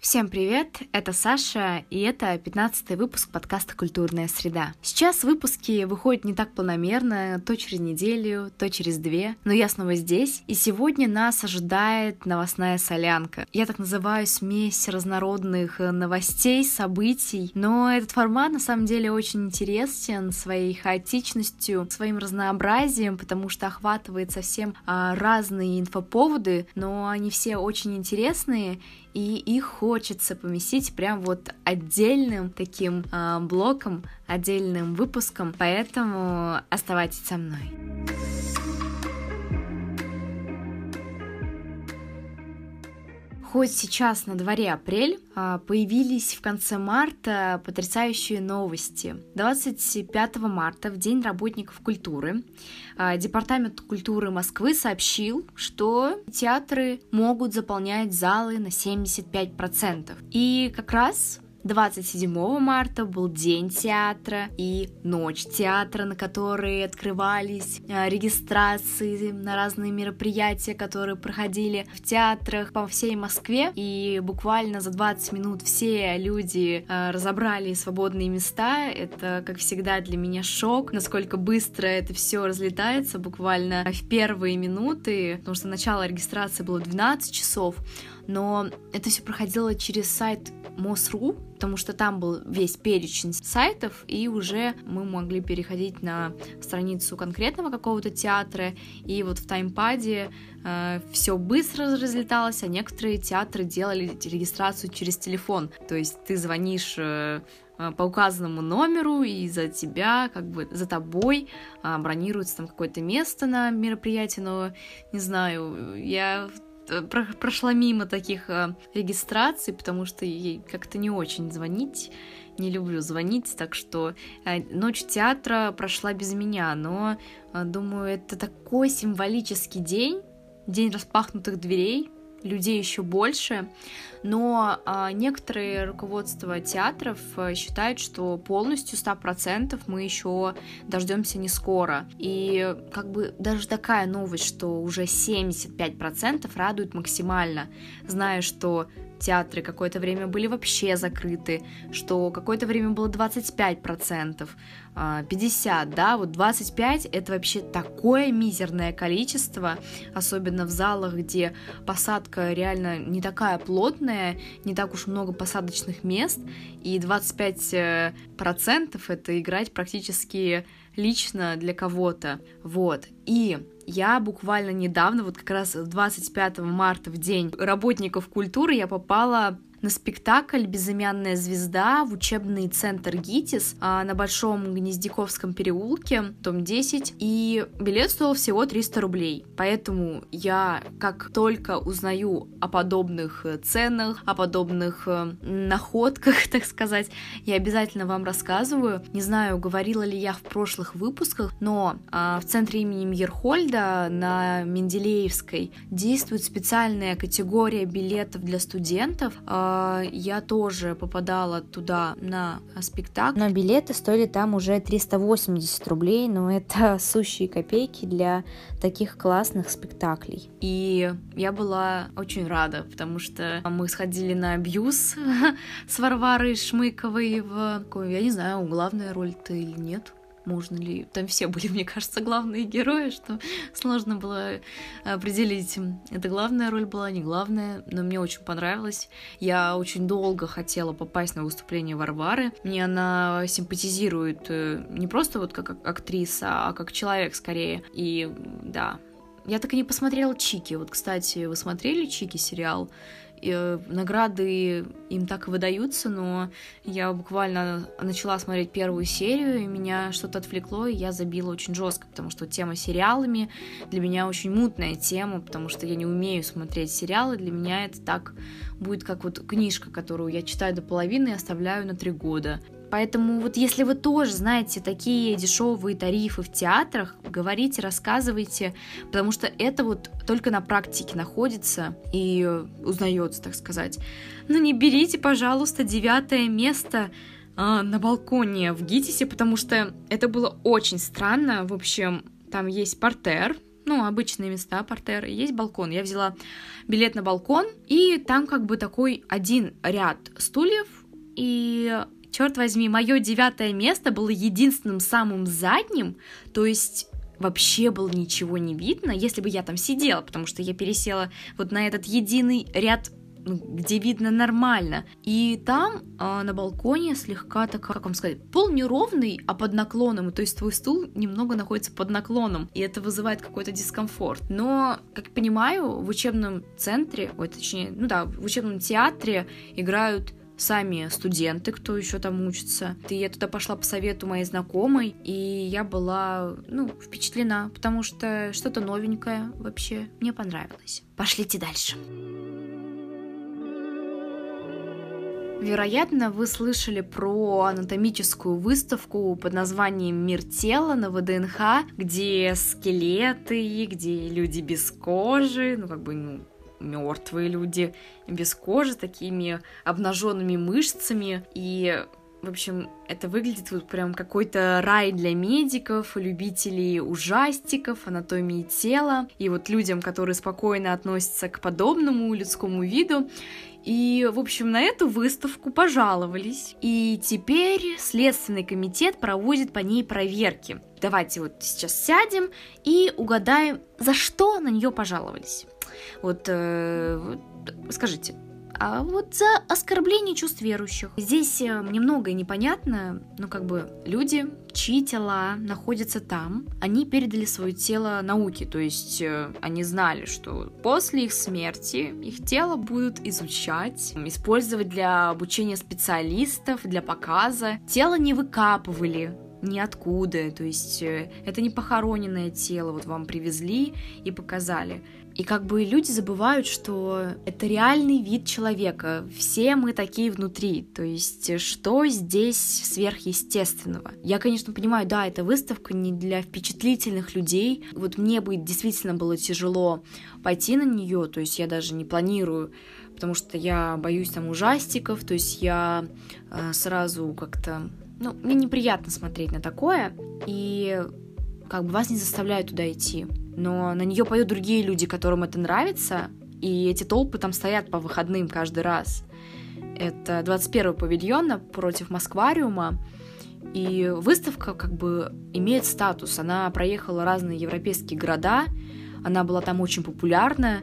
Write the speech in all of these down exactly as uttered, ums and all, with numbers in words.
Всем привет, это Саша, и это пятнадцатый выпуск подкаста «Культурная среда». Сейчас выпуски выходят не так планомерно, то через неделю, то через две, но я снова здесь, и сегодня нас ожидает новостная солянка. Я так называю смесь разнородных новостей, событий, но этот формат на самом деле очень интересен своей хаотичностью, своим разнообразием, потому что охватывает совсем а, разные инфоповоды, но они все очень интересные, и их хочется поместить прям вот отдельным таким э, блоком, отдельным выпуском, поэтому оставайтесь со мной. Хоть сейчас на дворе апрель, появились в конце марта потрясающие новости. двадцать пятого марта, в День работников культуры, Департамент культуры Москвы сообщил, что театры могут заполнять залы на семьдесят пять процентов. И как раз двадцать седьмого марта был День театра и Ночь театра, на которой открывались регистрации на разные мероприятия, которые проходили в театрах по всей Москве. И буквально за двадцать минут все люди разобрали свободные места. Это, как всегда, для меня шок, насколько быстро это все разлетается буквально в первые минуты, потому что начало регистрации было в двенадцать часов. Но это все проходило через сайт МОС.ру, потому что там был весь перечень сайтов, и уже мы могли переходить на страницу конкретного какого-то театра, и вот в таймпаде э, все быстро разлеталось, а некоторые театры делали регистрацию через телефон, то есть ты звонишь э, по указанному номеру, и за тебя, как бы за тобой э, бронируется там какое-то место на мероприятии, но не знаю, я прошла мимо таких э, регистраций, потому что ей как-то не очень звонить, не люблю звонить, так что э, Ночь театра прошла без меня, но э, думаю, это такой символический день, день распахнутых дверей, людей еще больше, но а, некоторые руководства театров а, считают, что полностью сто процентов мы еще дождемся не скоро. И как бы даже такая новость, что уже семьдесят пять процентов радует максимально, зная, что театры какое-то время были вообще закрыты, что какое-то время было двадцать пять процентов, пятьдесят процентов, да, вот двадцать пять процентов это вообще такое мизерное количество, особенно в залах, где посадка реально не такая плотная, не так уж много посадочных мест, и двадцать пять процентов это играть практически лично для кого-то, вот, и я буквально недавно, вот как раз двадцать пятого марта, в День работников культуры, я попала на спектакль «Безымянная звезда» в учебный центр ГИТИС на Большом Гнездяковском переулке, дом десять, и билет стоил всего триста рублей, поэтому я, как только узнаю о подобных ценах, о подобных находках, так сказать, я обязательно вам рассказываю. Не знаю, говорила ли я в прошлых выпусках, но в центре имени Мейерхольда на Менделеевской действует специальная категория билетов для студентов. Я тоже попадала туда на спектакль. Но билеты стоили там уже триста восемьдесят рублей, но это сущие копейки для таких классных спектаклей. И я была очень рада, потому что мы сходили на абьюз с Варварой Шмыковой в... Я не знаю, главная роль-то или нет. Можно ли... Там все были, мне кажется, главные герои, что сложно было определить, это главная роль была, не главная, но мне очень понравилось. Я очень долго хотела попасть на выступление Варвары. Мне она симпатизирует не просто вот как актриса, а как человек скорее. И да, я так и не посмотрела «Чики». Вот, кстати, вы смотрели «Чики» сериал? И награды им так и выдаются, но я буквально начала смотреть первую серию, и меня что-то отвлекло, и я забила очень жестко, потому что тема сериалами для меня очень мутная тема, потому что я не умею смотреть сериалы, для меня это так будет как вот книжка, которую я читаю до половины и оставляю на три года. Поэтому вот если вы тоже знаете такие дешевые тарифы в театрах, говорите, рассказывайте, потому что это вот только на практике находится и узнается, так сказать. Ну не берите, пожалуйста, девятое место э, на балконе в ГИТИСе, потому что это было очень странно. В общем, там есть партер, ну, обычные места, партеры, есть балкон. Я взяла билет на балкон, и там как бы такой один ряд стульев, и, черт возьми, мое девятое место было единственным самым задним, то есть вообще было ничего не видно, если бы я там сидела, потому что я пересела вот на этот единый ряд, где видно нормально. И там э, на балконе слегка так, как вам сказать, пол неровный, а под наклоном, то есть твой стул немного находится под наклоном, и это вызывает какой-то дискомфорт. Но, как понимаю, в учебном центре, ой, точнее, ну да, в учебном театре играют сами студенты, кто еще там учится. И я туда пошла по совету моей знакомой, и я была, ну, впечатлена, потому что что-то новенькое вообще мне понравилось. Пошлите дальше. Вероятно, вы слышали про анатомическую выставку под названием «Мир тела» на вэ дэ эн ха, где скелеты, где люди без кожи, ну, как бы, ну, мертвые люди без кожи, такими обнаженными мышцами. И, в общем, это выглядит вот прям какой-то рай для медиков, любителей ужастиков, анатомии тела, и вот людям, которые спокойно относятся к подобному людскому виду. И, в общем, на эту выставку пожаловались, и теперь Следственный комитет проводит по ней проверки. Давайте вот сейчас сядем и угадаем, за что на нее пожаловались. Вот, э, вот скажите, а вот за оскорбление чувств верующих. Здесь мне многое непонятно, но как бы люди, чьи тела находятся там, они передали свое тело науке, то есть они знали, что после их смерти их тело будут изучать, использовать для обучения специалистов, для показа. Тело не выкапывали ниоткуда, то есть это не похороненное тело, вот вам привезли и показали. И как бы люди забывают, что это реальный вид человека, все мы такие внутри, то есть что здесь сверхъестественного? Я, конечно, понимаю, да, эта выставка не для впечатлительных людей, вот мне бы действительно было тяжело пойти на нее, то есть я даже не планирую, потому что я боюсь там ужастиков, то есть я э, сразу как-то, ну, мне неприятно смотреть на такое, и как бы вас не заставляют туда идти. Но на нее поют другие люди, которым это нравится, и эти толпы там стоят по выходным каждый раз. Это двадцать первый павильон напротив Москвариума, и выставка как бы имеет статус. Она проехала разные европейские города, она была там очень популярна,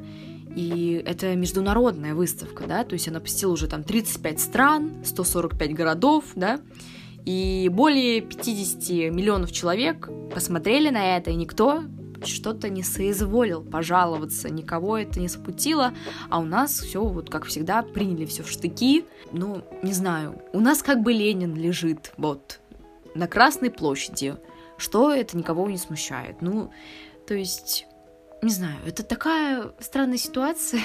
и это международная выставка, да, то есть она посетила уже там тридцать пять стран, сто сорок пять городов, да, и более пятьдесят миллионов человек посмотрели на это, и никто что-то не соизволил пожаловаться, никого это не смутило, а у нас все вот как всегда приняли все в штыки. Ну, не знаю, у нас как бы Ленин лежит вот на Красной площади, что это никого не смущает. Ну, то есть, не знаю, это такая странная ситуация.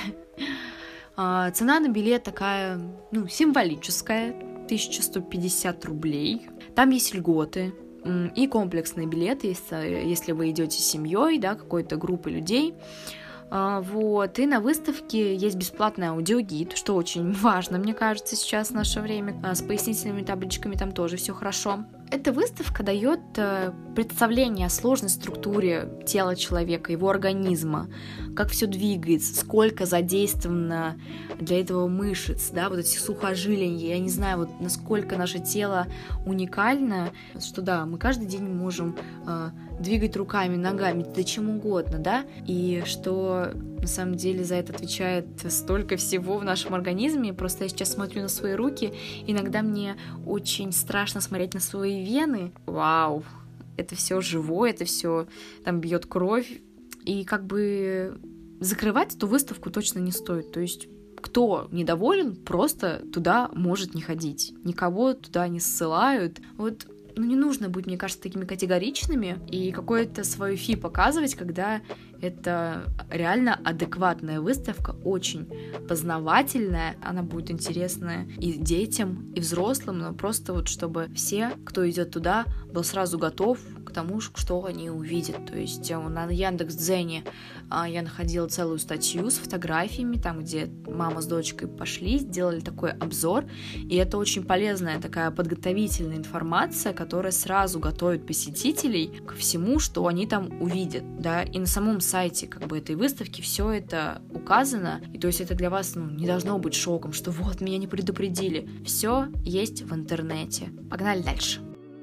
А, цена на билет такая, ну, символическая, тысяча сто пятьдесят рублей. Там есть льготы и комплексный билет, если, если вы идете с семьей, да, какой-то группой людей. А, вот. И на выставке есть бесплатный аудиогид, что очень важно, мне кажется, сейчас в наше время. А, с пояснительными табличками там тоже все хорошо. Эта выставка дает представление о сложной структуре тела человека, его организма, как все двигается, сколько задействовано для этого мышц, да, вот эти сухожилия. Я не знаю, вот насколько наше тело уникально, что да, мы каждый день можем э, двигать руками, ногами, да чем угодно, да, и что на самом деле за это отвечает столько всего в нашем организме. Просто я сейчас смотрю на свои руки, иногда мне очень страшно смотреть на свои вены. Вау, это все живое, это все там бьет кровь. И как бы закрывать эту выставку точно не стоит. То есть кто недоволен, просто туда может не ходить. Никого туда не ссылают. Вот, ну, не нужно быть, мне кажется, такими категоричными и какое-то свое фи показывать, когда это реально адекватная выставка, очень познавательная, она будет интересная и детям, и взрослым, но просто вот чтобы все, кто идет туда, был сразу готов к тому, что они увидят. То есть на Яндекс.Дзене я находила целую статью с фотографиями, там, где мама с дочкой пошли, сделали такой обзор, и это очень полезная такая подготовительная информация, которая сразу готовит посетителей ко всему, что они там увидят, да, и на самом сайте, как бы, этой выставки все это указано, и то есть это для вас, ну, не должно быть шоком, что вот, меня не предупредили. Все есть в интернете. Погнали дальше.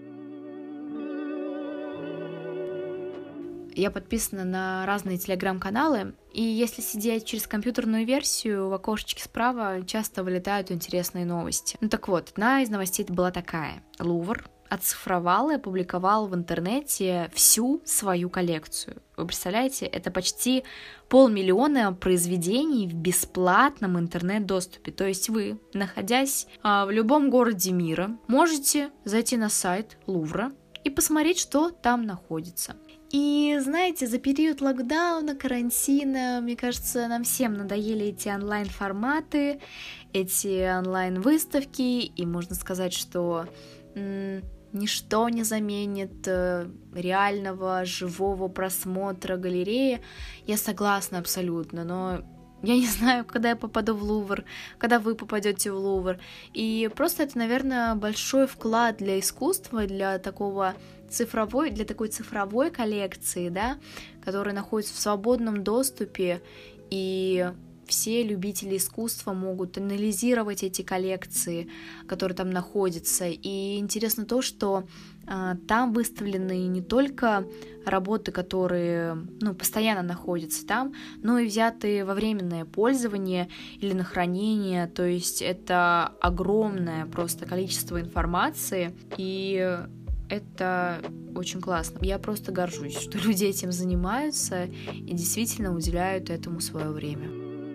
Я подписана на разные телеграм-каналы, и если сидеть через компьютерную версию, в окошечке справа часто вылетают интересные новости. Ну так вот, одна из новостей была такая. Лувр оцифровал и опубликовал в интернете всю свою коллекцию. Вы представляете, это почти полмиллиона произведений в бесплатном интернет-доступе. То есть вы, находясь а, в любом городе мира, можете зайти на сайт Лувра и посмотреть, что там находится. И, знаете, за период локдауна, карантина, мне кажется, нам всем надоели эти онлайн-форматы, эти онлайн-выставки, и можно сказать, что м- ничто не заменит э, реального, живого просмотра галереи. Я согласна абсолютно, но я не знаю, когда я попаду в Лувр, когда вы попадете в Лувр. И просто это, наверное, большой вклад для искусства, для такого цифровой, для такой цифровой коллекции, да, которая находится в свободном доступе, и все любители искусства могут анализировать эти коллекции, которые там находятся. И интересно то, что а, там выставлены не только работы, которые, ну, постоянно находятся там, но и взятые во временное пользование или на хранение. То есть это огромное просто количество информации, и это очень классно. Я просто горжусь, что люди этим занимаются и действительно уделяют этому свое время.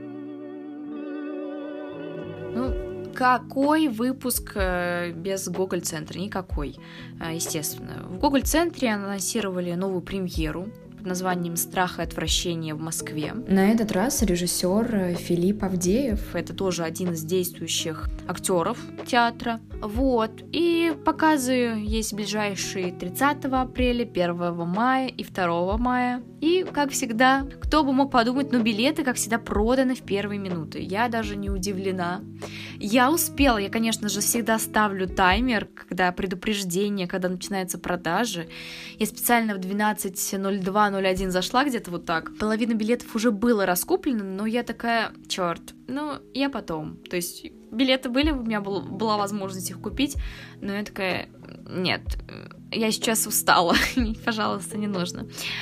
Ну, какой выпуск без Гоголь-центра? Никакой, естественно. В Гоголь-центре анонсировали новую премьеру под названием «Страх и отвращение в Москве». На этот раз режиссер Филипп Авдеев, это тоже один из действующих актеров театра. Вот, и показы есть ближайшие тридцатого апреля, первого мая и второго мая. И, как всегда, кто бы мог подумать, но билеты, как всегда, проданы в первые минуты. Я даже не удивлена. Я успела, я, конечно же, всегда ставлю таймер, когда предупреждение, когда начинаются продажи. Я специально в двенадцать ноль два ноль один зашла где-то вот так. Половина билетов уже было раскуплено, но я такая, черт, ну, я потом. То есть билеты были, у меня был, была возможность их купить, но я такая, нет, я сейчас устала, пожалуйста, не нужно.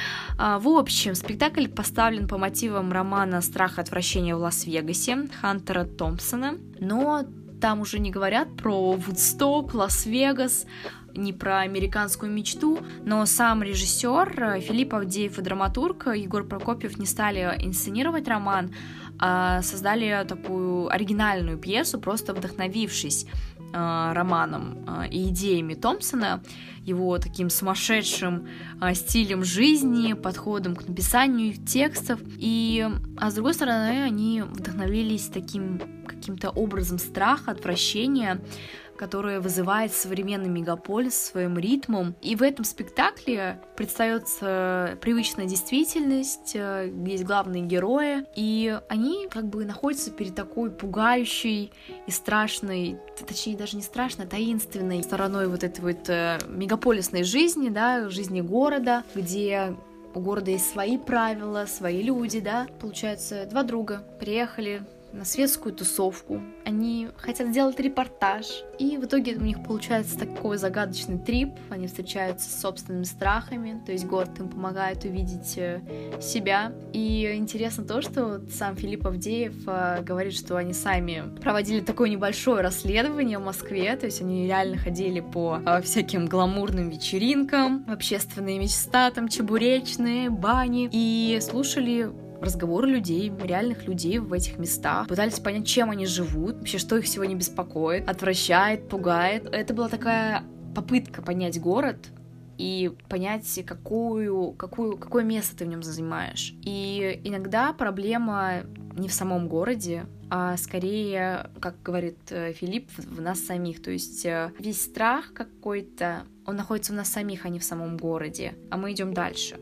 В общем, спектакль поставлен по мотивам романа «Страх и отвращение в Лас-Вегасе» Хантера Томпсона, но там уже не говорят про Вудсток, Лас-Вегас, не про американскую мечту, но сам режиссер Филипп Авдеев и драматург Егор Прокопьев не стали инсценировать роман, а создали такую оригинальную пьесу, просто вдохновившись э, романом э, и идеями Томпсона, его таким сумасшедшим э, стилем жизни, подходом к написанию текстов. И, а с другой стороны, они вдохновились таким каким-то образом страха, отвращения, которое вызывает современный мегаполис своим ритмом. И в этом спектакле предстается привычная действительность, есть главные герои, и они как бы находятся перед такой пугающей и страшной, точнее даже не страшной, а таинственной стороной вот этой вот мегаполисной жизни, да, жизни города, где у города есть свои правила, свои люди, да. Получается, два друга приехали на светскую тусовку, они хотят сделать репортаж, и в итоге у них получается такой загадочный трип, они встречаются с собственными страхами, то есть город им помогает увидеть себя, и интересно то, что сам Филипп Авдеев говорит, что они сами проводили такое небольшое расследование в Москве, то есть они реально ходили по всяким гламурным вечеринкам, в общественные места, там чебуречные, бани, и слушали разговоры людей, реальных людей в этих местах, пытались понять, чем они живут, вообще, что их сегодня беспокоит, отвращает, пугает. Это была такая попытка понять город и понять, какую, какую, какое место ты в нем занимаешь. И иногда проблема не в самом городе, а скорее, как говорит Филипп, в нас самих. То есть весь страх какой-то, он находится в нас самих, а не в самом городе. А мы идем дальше.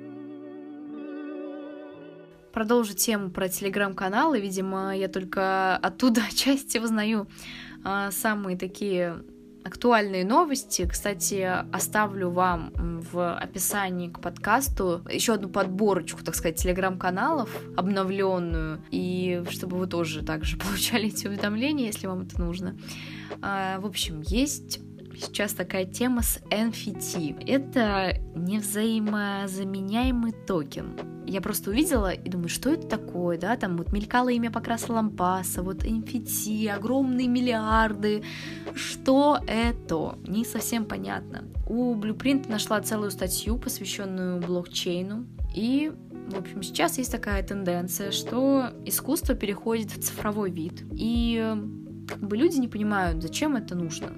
Продолжу тему про телеграм-каналы. Видимо, я только оттуда отчасти узнаю самые такие актуальные новости. Кстати, оставлю вам в описании к подкасту еще одну подборочку, так сказать, телеграм-каналов, обновленную, и чтобы вы тоже также получали эти уведомления, если вам это нужно. В общем, есть сейчас такая тема с эн эф ти. Это невзаимозаменяемый токен. Я просто увидела и думаю, что это такое, да, там вот мелькало имя Покраса Лампаса, вот эн эф ти, огромные миллиарды, что это? Не совсем понятно. У Blueprint нашла целую статью, посвященную блокчейну, и, в общем, сейчас есть такая тенденция, что искусство переходит в цифровой вид, и как бы люди не понимают, зачем это нужно.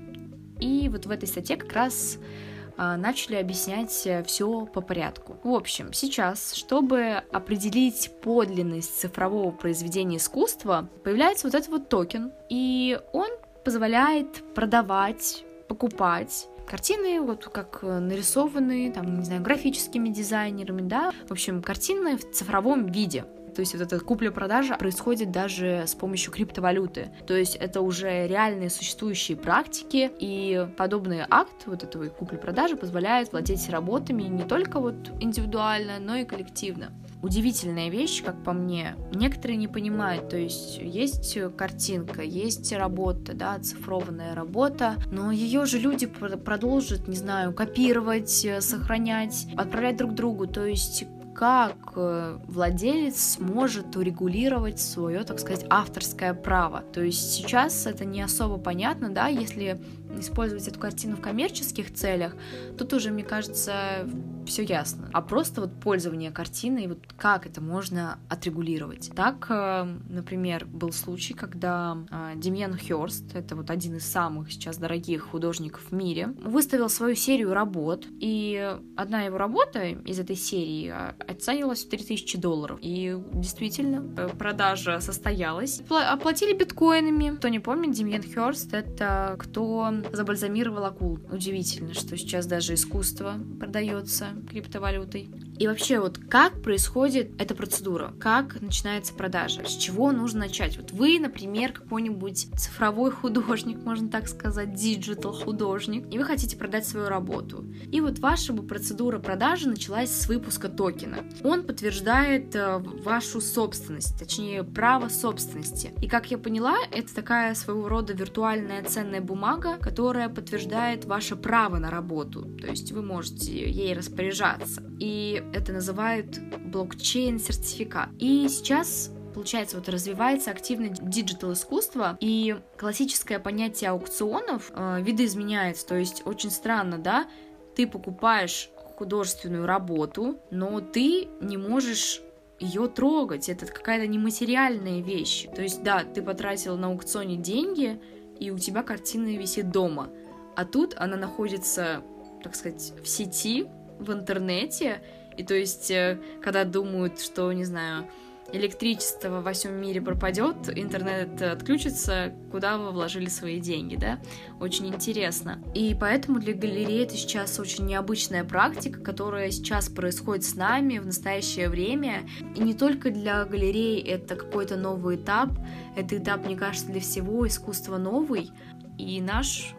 И вот в этой статье как раз а, начали объяснять все по порядку. В общем, сейчас, чтобы определить подлинность цифрового произведения искусства, появляется вот этот вот токен, и он позволяет продавать, покупать картины, вот как нарисованные, там, не знаю, графическими дизайнерами, да, в общем, картины в цифровом виде. То есть вот эта купля-продажа происходит даже с помощью криптовалюты. То есть это уже реальные существующие практики, и подобный акт вот этого купли-продажи позволяет владеть работами не только вот индивидуально, но и коллективно. Удивительная вещь, как по мне. Некоторые не понимают, то есть есть картинка, есть работа, да, оцифрованная работа, но ее же люди продолжат, не знаю, копировать, сохранять, отправлять друг другу, то есть как владелец сможет урегулировать свое, так сказать, авторское право. То есть сейчас это не особо понятно, да, если использовать эту картину в коммерческих целях, тут уже, мне кажется, все ясно. А просто вот пользование картиной, вот как это можно отрегулировать. Так, например, был случай, когда Демьян Хёрст, это вот один из самых сейчас дорогих художников в мире, выставил свою серию работ, и одна его работа из этой серии оценивалась в три тысячи долларов. И действительно, продажа состоялась. Оплатили биткоинами. Кто не помнит, Демьян Хёрст — это кто забальзамировал акул. Удивительно, что сейчас даже искусство продается криптовалютой. И вообще, вот как происходит эта процедура? Как начинается продажа? С чего нужно начать? Вот вы, например, какой-нибудь цифровой художник, можно так сказать, диджитал художник, и вы хотите продать свою работу. И вот ваша бы процедура продажи началась с выпуска токена. Он подтверждает вашу собственность, точнее, право собственности. И, как я поняла, это такая своего рода виртуальная ценная бумага, которая подтверждает ваше право на работу. То есть вы можете ей распоряжаться. И это называют блокчейн-сертификат. И сейчас, получается, вот развивается активно диджитал-искусство, и классическое понятие аукционов э, видоизменяется. То есть очень странно, да? Ты покупаешь художественную работу, но ты не можешь ее трогать. Это какая-то нематериальная вещь. То есть, да, ты потратил на аукционе деньги, и у тебя картина висит дома. А тут она находится, так сказать, в сети, в интернете. И то есть, когда думают, что, не знаю, электричество во всем мире пропадет, интернет отключится, куда вы вложили свои деньги, да? Очень интересно. И поэтому для галереи это сейчас очень необычная практика, которая сейчас происходит с нами в настоящее время. И не только для галереи это какой-то новый этап, это этап, мне кажется, для всего искусства новый. И наш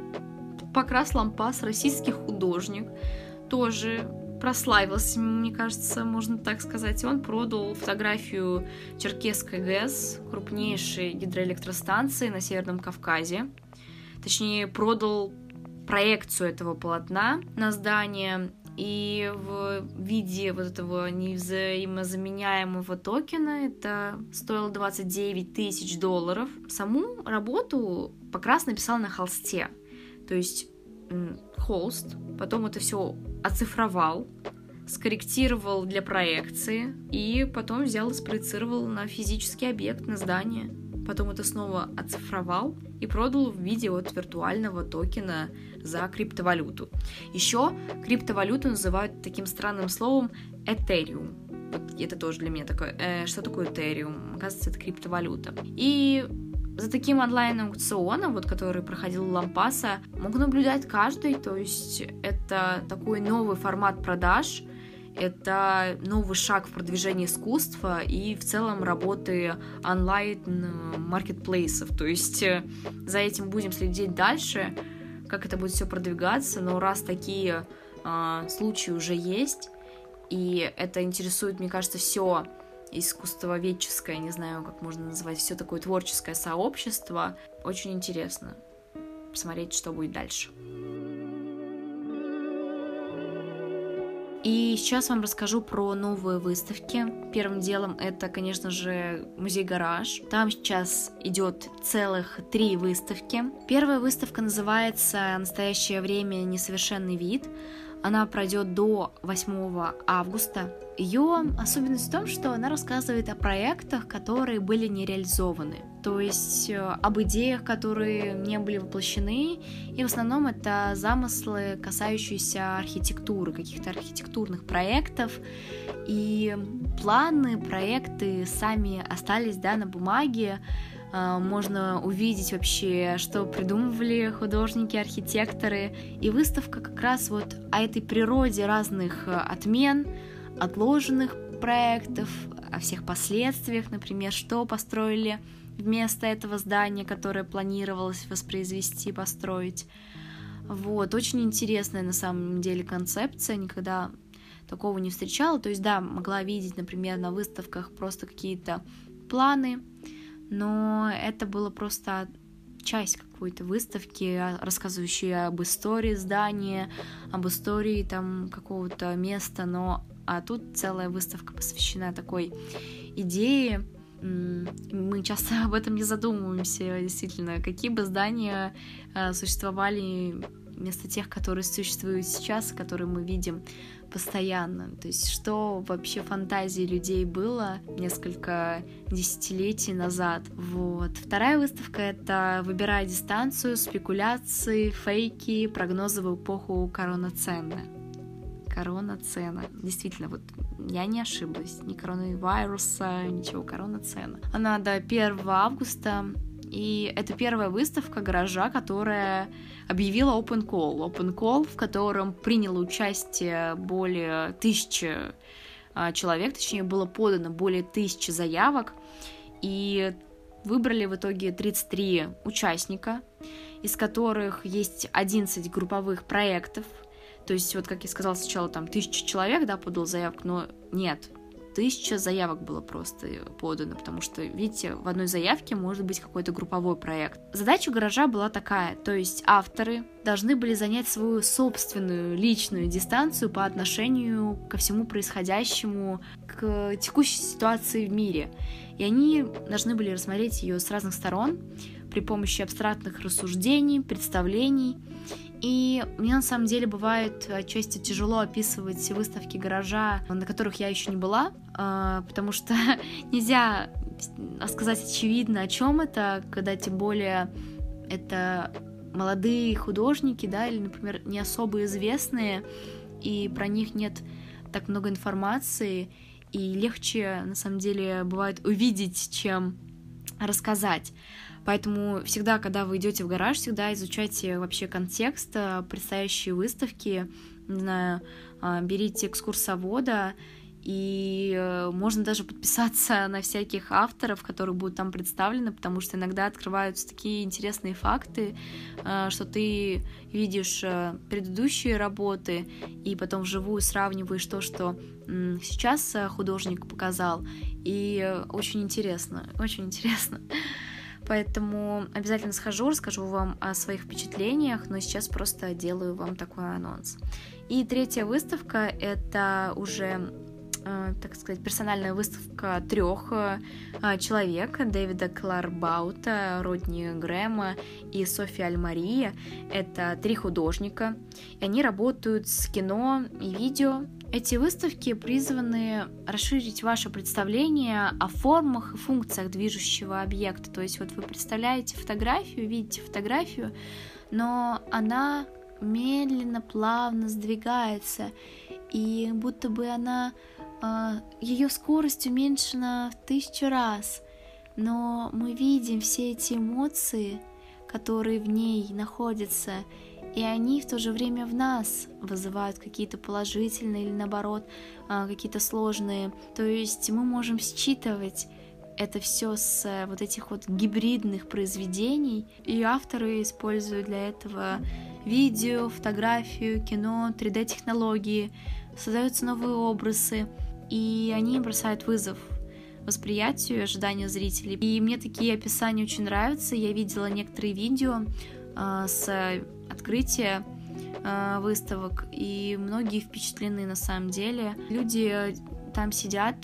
Покрас Лампас, российский художник, тоже прославился, мне кажется, можно так сказать. Он продал фотографию Черкесской ГЭС, крупнейшей гидроэлектростанции на Северном Кавказе. Точнее, продал проекцию этого полотна на здание. И в виде вот этого невзаимозаменяемого токена это стоило двадцать девять тысяч долларов. Саму работу Покрас написал на холсте. То есть холст, потом это все оцифровал, скорректировал для проекции и потом взял и спроецировал на физический объект, на здание. Потом это снова оцифровал и продал в виде вот виртуального токена за криптовалюту. Еще криптовалюту называют таким странным словом Ethereum. Вот это тоже для меня такое, э, что такое Ethereum? Оказывается, это криптовалюта. И за таким онлайн-аукционом, вот, который проходил у Лампаса, мог наблюдать каждый, то есть это такой новый формат продаж, это новый шаг в продвижении искусства и в целом работы онлайн-маркетплейсов, то есть за этим будем следить дальше, как это будет все продвигаться, но раз такие э, случаи уже есть, и это интересует, мне кажется, все искусствоведческое, не знаю, как можно назвать, все такое творческое сообщество. Очень интересно посмотреть, что будет дальше. И сейчас вам расскажу про новые выставки. Первым делом это, конечно же, музей Гараж. Там сейчас идет целых три выставки. Первая выставка называется «Настоящее время. Несовершенный вид». Она пройдет до восьмого августа. Ее особенность в том, что она рассказывает о проектах, которые были не реализованы, то есть об идеях, которые не были воплощены, и в основном это замыслы, касающиеся архитектуры, каких-то архитектурных проектов, и планы, проекты сами остались, да, на бумаге. Можно увидеть вообще, что придумывали художники, архитекторы, и выставка как раз вот о этой природе разных отмен, отложенных проектов, о всех последствиях, например, что построили вместо этого здания, которое планировалось воспроизвести, построить. Вот, очень интересная на самом деле концепция, никогда такого не встречала, то есть, да, могла видеть, например, на выставках просто какие-то планы, но это было просто часть какой-то выставки, рассказывающей об истории здания, об истории там какого-то места, но а тут целая выставка посвящена такой идее. Мы часто об этом не задумываемся, действительно, какие бы здания существовали вместо тех, которые существуют сейчас, которые мы видим постоянно. То есть что вообще фантазии людей было несколько десятилетий назад. Вот. Вторая выставка — это «Выбирая дистанцию. Спекуляции, фейки, прогнозы в эпоху коронацены». Коронацена. Действительно, вот я не ошиблась. Ни коронавируса, ничего, коронацена. Она до первого августа. И это первая выставка Гаража, которая объявила Open Call. Open Call, в котором приняло участие более тысячи человек, точнее, было подано более тысячи заявок, и выбрали в итоге тридцать три участника, из которых есть одиннадцать групповых проектов. То есть, вот как я сказала сначала, там тысяча человек, да, подал заявку, но нет, тысяча заявок было просто подано, потому что, видите, в одной заявке может быть какой-то групповой проект. Задача Гаража была такая, то есть авторы должны были занять свою собственную личную дистанцию по отношению ко всему происходящему, к текущей ситуации в мире. И они должны были рассмотреть ее с разных сторон при помощи абстрактных рассуждений, представлений. И мне на самом деле бывает отчасти тяжело описывать выставки Гаража, на которых я еще не была, потому что нельзя сказать очевидно, о чем это, когда тем более это молодые художники, да, или, например, не особо известные, и про них нет так много информации, и легче, на самом деле, бывает увидеть, чем рассказать. Поэтому всегда, когда вы идете в Гараж, всегда изучайте вообще контекст предстоящей выставки, не знаю, берите экскурсовода, и можно даже подписаться на всяких авторов, которые будут там представлены, потому что иногда открываются такие интересные факты, что ты видишь предыдущие работы, и потом вживую сравниваешь то, что сейчас художник показал, и очень интересно, очень интересно. Поэтому обязательно схожу, расскажу вам о своих впечатлениях, но сейчас просто делаю вам такой анонс. И третья выставка — это уже, э, так сказать, персональная выставка трех э, человек: Дэвида Кларбаута, Родни Грэма и Софи Аль-Мария. Это три художника, и они работают с кино и видео. Эти выставки призваны расширить ваше представление о формах и функциях движущего объекта. То есть вот вы представляете фотографию, видите фотографию, но она медленно, плавно сдвигается, и будто бы она ее скорость уменьшена в тысячу раз, но мы видим все эти эмоции, которые в ней находятся, и они в то же время в нас вызывают какие-то положительные или, наоборот, какие-то сложные. То есть мы можем считывать это все с вот этих вот гибридных произведений, и авторы используют для этого видео, фотографию, кино, три дэ-технологии, создаются новые образы, и они бросают вызов восприятию и ожиданию зрителей. И мне такие описания очень нравятся. Я видела некоторые видео э, с открытия э, выставок, и многие впечатлены на самом деле. Люди там сидят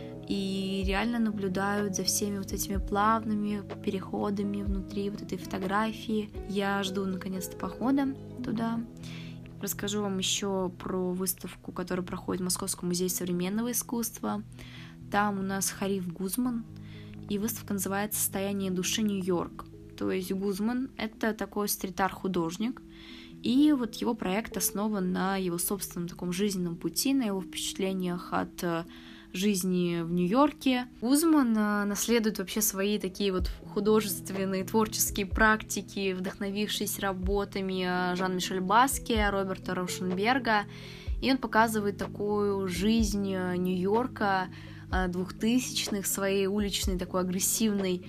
и реально наблюдают за всеми вот этими плавными переходами внутри вот этой фотографии. Я жду наконец-то похода туда. Расскажу вам еще про выставку, которая проходит в Московском музее современного искусства. Там у нас Хариф Гузман, и выставка называется «Состояние души Нью-Йорк». То есть Гузман — это такой стрит-арт-художник, и вот его проект основан на его собственном таком жизненном пути, на его впечатлениях от жизни в Нью-Йорке. Гузман наследует вообще свои такие вот художественные, творческие практики, вдохновившись работами Жан-Мишель Баске, Роберта Роушенберга, и он показывает такую жизнь Нью-Йорка двухтысячных, своей уличной такой агрессивной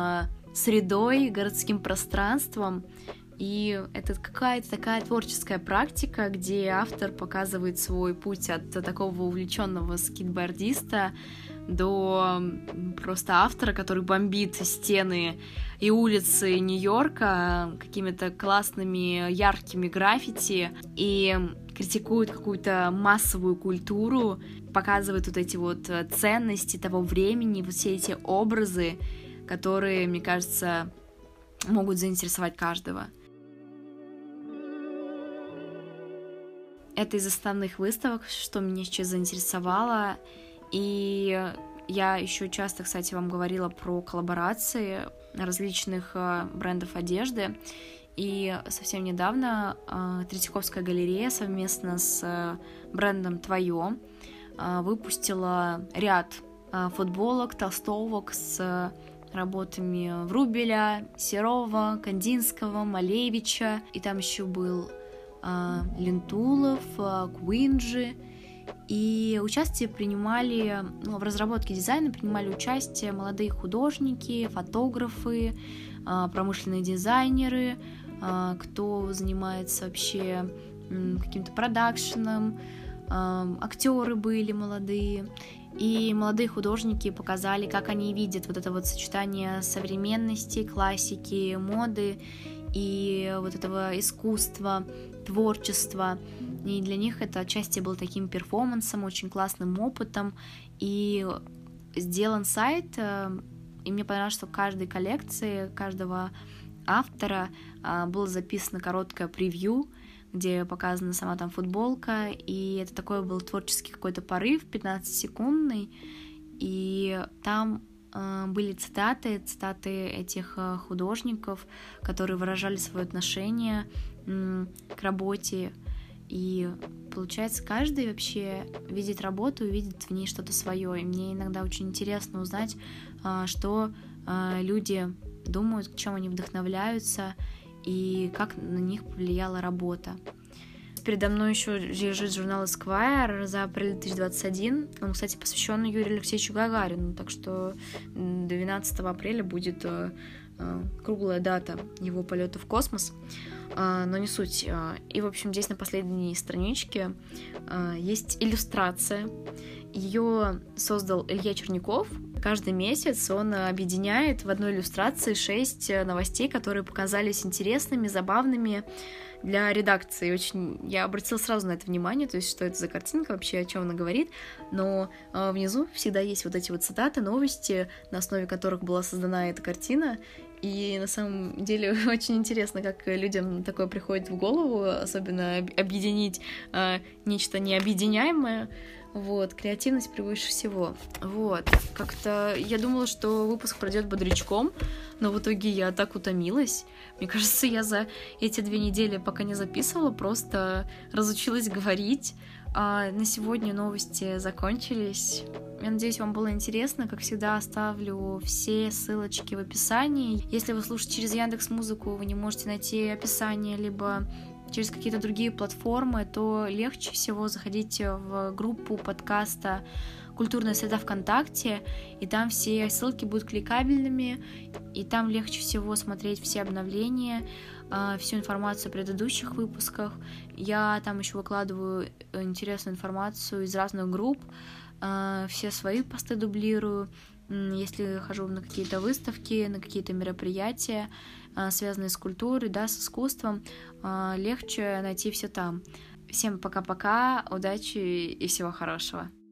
средой, городским пространством. И это какая-то такая творческая практика, где автор показывает свой путь от такого увлеченного скейтбордиста до просто автора, который бомбит стены и улицы Нью-Йорка какими-то классными, яркими граффити и критикует какую-то массовую культуру, показывает вот эти вот ценности того времени, вот все эти образы, которые, мне кажется, могут заинтересовать каждого. Это из основных выставок, что меня сейчас заинтересовало. И я еще часто, кстати, вам говорила про коллаборации различных брендов одежды. И совсем недавно Третьяковская галерея совместно с брендом «Твое» выпустила ряд футболок, толстовок с работами Врубеля, Серова, Кандинского, Малевича. И там еще был Лентулов, Куинджи. И участие принимали, ну, в разработке дизайна принимали участие молодые художники, фотографы, промышленные дизайнеры, кто занимается вообще каким-то продакшеном, актеры были молодые. И молодые художники показали, как они видят вот это вот сочетание современности, классики, моды и вот этого искусства, творчества. И для них это отчасти был таким перформансом, очень классным опытом. И сделан сайт, и мне понравилось, что в каждой коллекции, каждого автора было записано короткое превью, где показана сама там футболка, и это такой был творческий какой-то порыв, пятнадцатисекундный, и там э, были цитаты, цитаты этих э, художников, которые выражали свое отношение э, к работе, и получается, каждый вообще видит работу и видит в ней что-то свое, и мне иногда очень интересно узнать, э, что э, люди думают, к чему они вдохновляются, и как на них повлияла работа. Передо мной еще лежит журнал Esquire за апрель две тысячи двадцать один. Он, кстати, посвящен Юрию Алексеевичу Гагарину, так что двенадцатого апреля будет э, э, круглая дата его полета в космос, э, но не суть. И, в общем, здесь на последней страничке э, есть иллюстрация. Ее создал Илья Черняков. Каждый месяц он объединяет в одной иллюстрации шесть новостей, которые показались интересными, забавными для редакции. Очень я обратила сразу на это внимание, то есть что это за картинка вообще, о чем она говорит, но э, внизу всегда есть вот эти вот цитаты, новости, на основе которых была создана эта картина. И на самом деле очень интересно, как людям такое приходит в голову, особенно объединить э, нечто необъединяемое. Вот, креативность превыше всего. Вот, как-то я думала, что выпуск пройдет бодрячком, но в итоге я так утомилась. Мне кажется, я за эти две недели, пока не записывала, просто разучилась говорить, А на сегодня новости закончились. Я надеюсь, вам было интересно. Как всегда, оставлю все ссылочки в описании. Если вы слушаете через Яндекс.Музыку, вы не можете найти описание, либо через какие-то другие платформы, то легче всего заходите в группу подкаста «Культурная среда ВКонтакте», и там все ссылки будут кликабельными, и там легче всего смотреть все обновления, всю информацию о предыдущих выпусках. Я там еще выкладываю интересную информацию из разных групп, все свои посты дублирую. Если хожу на какие-то выставки, на какие-то мероприятия, связанные с культурой, да, с искусством, легче найти все там. Всем пока-пока, удачи и всего хорошего.